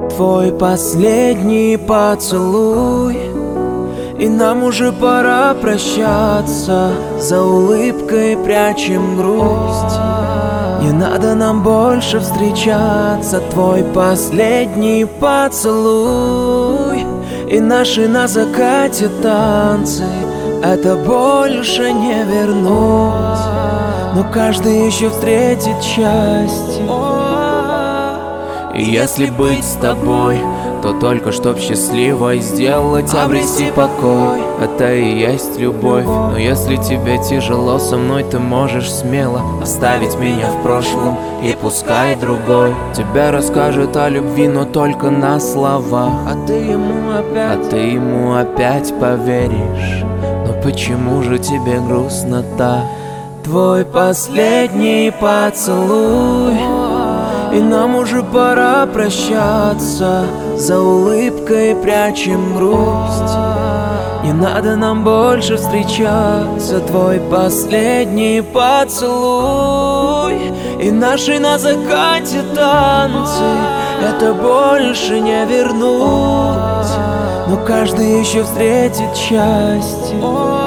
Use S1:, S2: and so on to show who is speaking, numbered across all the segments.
S1: Твой последний поцелуй, и нам уже пора прощаться. За улыбкой прячем грусть, не надо нам больше встречаться. Твой последний поцелуй, и наши на закате танцы. Это больше не вернуть, но каждый еще встретит счастье. И если быть с тобой, то только чтоб счастливой сделать, обрести покой. Это и есть любовь. Но если тебе тяжело со мной, ты можешь смело оставить меня в прошлом, и пускай другой тебе расскажет о любви, но только на словах. А ты ему опять поверишь. Но почему же тебе грустно так? Твой последний поцелуй, и нам уже пора прощаться. За улыбкой прячем грусть, не надо нам больше встречаться. Твой последний поцелуй, и наши на закате танцы. Это больше не вернуть, но каждый еще встретит счастье.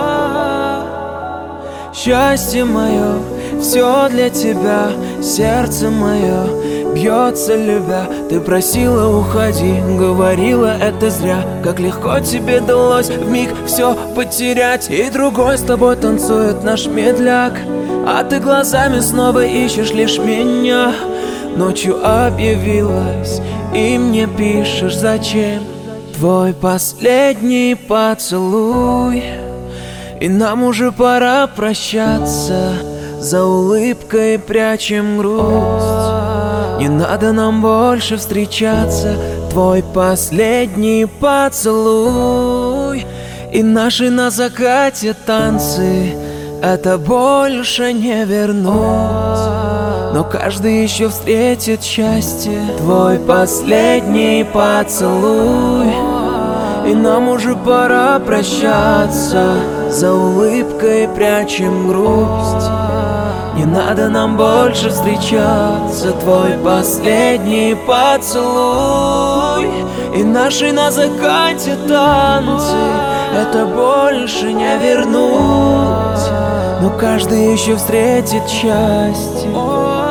S1: Счастье мое, все для тебя, сердце мое бьется любя. Ты просила уходи, говорила это зря. Как легко тебе далось вмиг все потерять. И другой с тобой танцует наш медляк, а ты глазами снова ищешь лишь меня. Ночью объявилась и мне пишешь зачем. Твой последний поцелуй, и нам уже пора прощаться. За улыбкой прячем грусть, не надо нам больше встречаться. Твой последний поцелуй, и наши на закате танцы. Это больше не вернуть, но каждый еще встретит счастье. Твой последний поцелуй, и нам уже пора прощаться. За улыбкой прячем грусть, не надо нам больше встречаться. Твой последний поцелуй, и наши на закате танцы. Это больше не вернуть, но каждый еще встретит счастье.